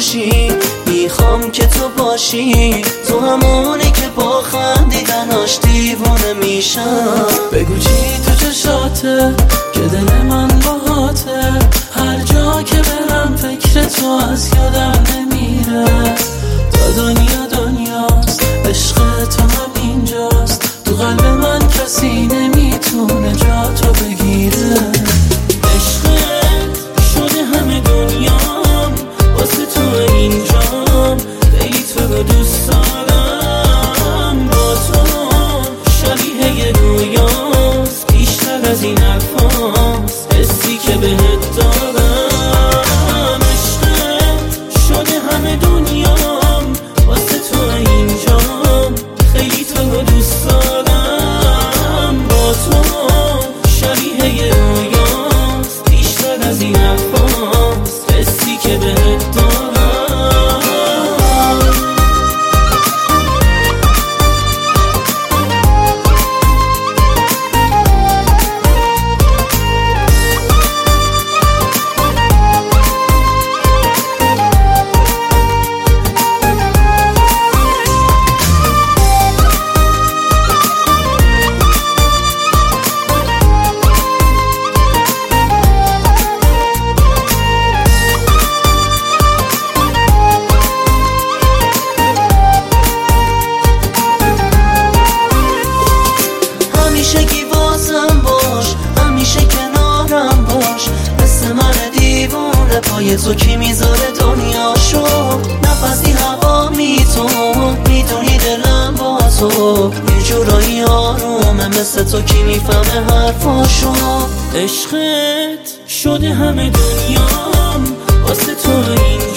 باشی، میخوام که تو باشی، تو همونی که با خندیدناش دیوونه میشم. بگو چی تو چشاته که دل من باهاته، هر جا که برم فکر تو از یادم نمیره. تا دنیا دنیاست، عشق تو همینجاست، تو قلب من کسی نمیتونه جا تو بگیره. عشقت شده همه دنیام، واسه تو اینجام، خیلی تو رو دوست دارم. با تو شبیه یه رویاست، بیشتر از این حرفاست، حسی که بهت دارم. عشقت شده همه دنیام، واسه تو اینجام، خیلی تو رو دوست دارم. با تو شبیه یه رویاست، بیشتر از این حرفاست، حسی که بهت دارم. همیشگی واسم باش، همیشه کنارم باش، مثل من دیوونه پای تو کی میذاره دنیاشو. نفسی هوا میدونی دلم با تو، یه جورایی آرومه، مثل تو کی میفهمه حرفاشو. عشقت شده همه دنیام، واسه تو اینجا